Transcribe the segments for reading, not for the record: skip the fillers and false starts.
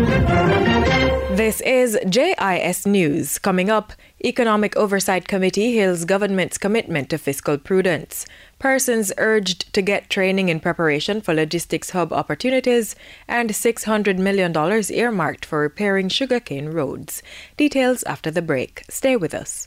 This is JIS News. Coming up, Economic Oversight Committee hails government's commitment to fiscal prudence. Persons urged to get training in preparation for logistics hub opportunities, and $600 million earmarked for repairing sugarcane roads. Details after the break. Stay with us.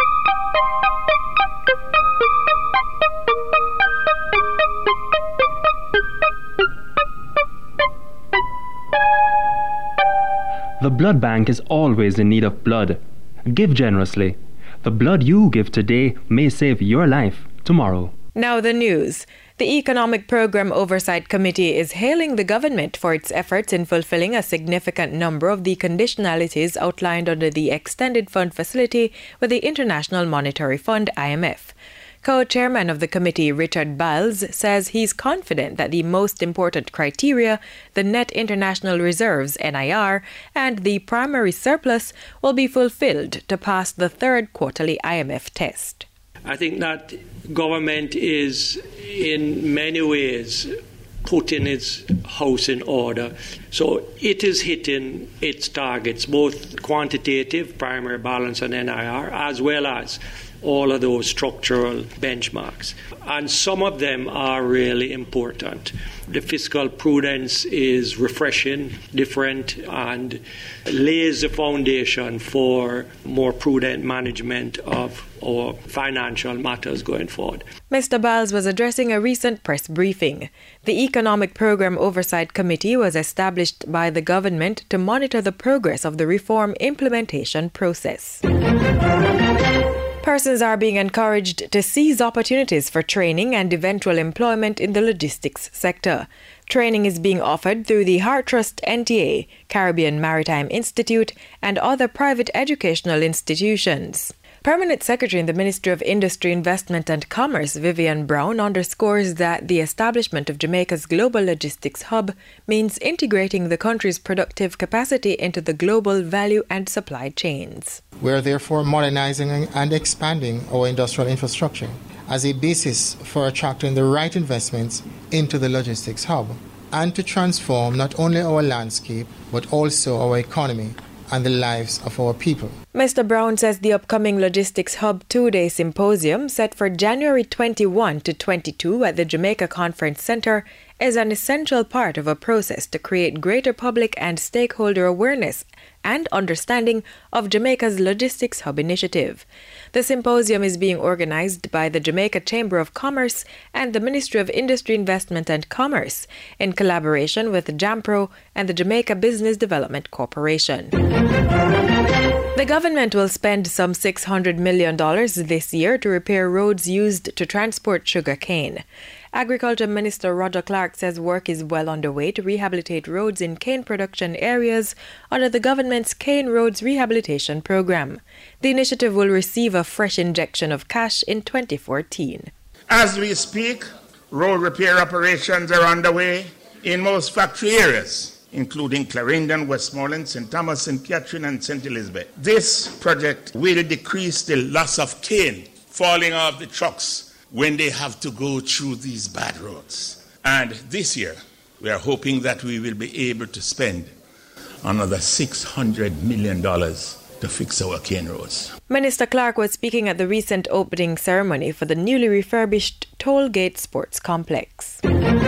The blood bank is always in need of blood. Give generously. The blood you give today may save your life tomorrow. Now the news. The Economic Program Oversight Committee is hailing the government for its efforts in fulfilling a significant number of the conditionalities outlined under the Extended Fund Facility with the International Monetary Fund, IMF. Co-chairman of the committee, Richard Biles, says he's confident that the most important criteria, the net international reserves, NIR, and the primary surplus will be fulfilled to pass the third quarterly IMF test. I think that government is in many ways putting its house in order. So it is hitting its targets, both quantitative, primary balance and NIR, as well as all of those structural benchmarks. And some of them are really important. The fiscal prudence is refreshing, different, and lays the foundation for more prudent management of our financial matters going forward. Mr. Biles was addressing a recent press briefing. The Economic Program Oversight Committee was established by the government to monitor the progress of the reform implementation process. Persons are being encouraged to seize opportunities for training and eventual employment in the logistics sector. Training is being offered through the HeartTrust NTA, Caribbean Maritime Institute, and other private educational institutions. Permanent Secretary in the Ministry of Industry, Investment and Commerce, Vivian Brown, underscores that the establishment of Jamaica's global logistics hub means integrating the country's productive capacity into the global value and supply chains. We are therefore modernizing and expanding our industrial infrastructure as a basis for attracting the right investments into the logistics hub and to transform not only our landscape but also our economy and the lives of our people. Mr. Brown says the upcoming Logistics Hub two-day symposium set for January 21 to 22 at the Jamaica Conference Center is an essential part of a process to create greater public and stakeholder awareness and understanding of Jamaica's Logistics Hub initiative. The symposium is being organized by the Jamaica Chamber of Commerce and the Ministry of Industry, Investment and Commerce in collaboration with JAMPRO and the Jamaica Business Development Corporation. The government will spend some $600 million this year to repair roads used to transport sugar cane. Agriculture Minister Roger Clark says work is well underway to rehabilitate roads in cane production areas under the government's Cane Roads Rehabilitation Program. The initiative will receive a fresh injection of cash in 2014. As we speak, road repair operations are underway in most factory areas, including Clarendon, Westmoreland, St. Thomas, St. Catherine, and St. Elizabeth. This project will decrease the loss of cane falling off the trucks when they have to go through these bad roads. And this year, we are hoping that we will be able to spend another $600 million to fix our cane roads. Minister Clark was speaking at the recent opening ceremony for the newly refurbished Tollgate Sports Complex.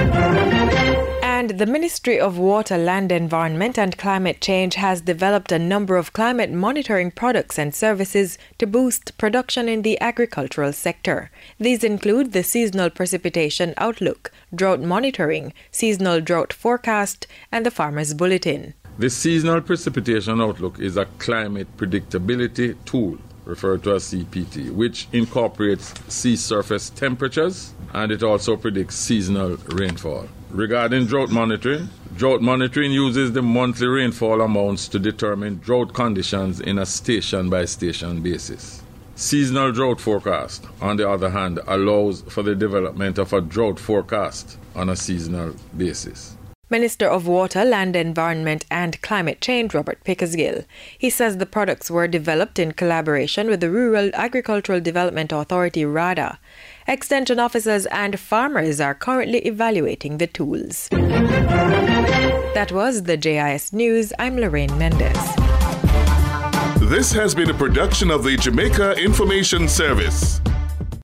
And the Ministry of Water, Land, Environment and Climate Change has developed a number of climate monitoring products and services to boost production in the agricultural sector. These include the Seasonal Precipitation Outlook, Drought Monitoring, Seasonal Drought Forecast, and the Farmer's Bulletin. The Seasonal Precipitation Outlook is a climate predictability tool, referred to as CPT, which incorporates sea surface temperatures, and it also predicts seasonal rainfall. Regarding drought monitoring uses the monthly rainfall amounts to determine drought conditions in a station-by-station basis. Seasonal drought forecast, on the other hand, allows for the development of a drought forecast on a seasonal basis. Minister of Water, Land, Environment and Climate Change, Robert Pickersgill. He says the products were developed in collaboration with the Rural Agricultural Development Authority, RADA. Extension officers and farmers are currently evaluating the tools. That was the JIS News. I'm Lorraine Mendez. This has been a production of the Jamaica Information Service.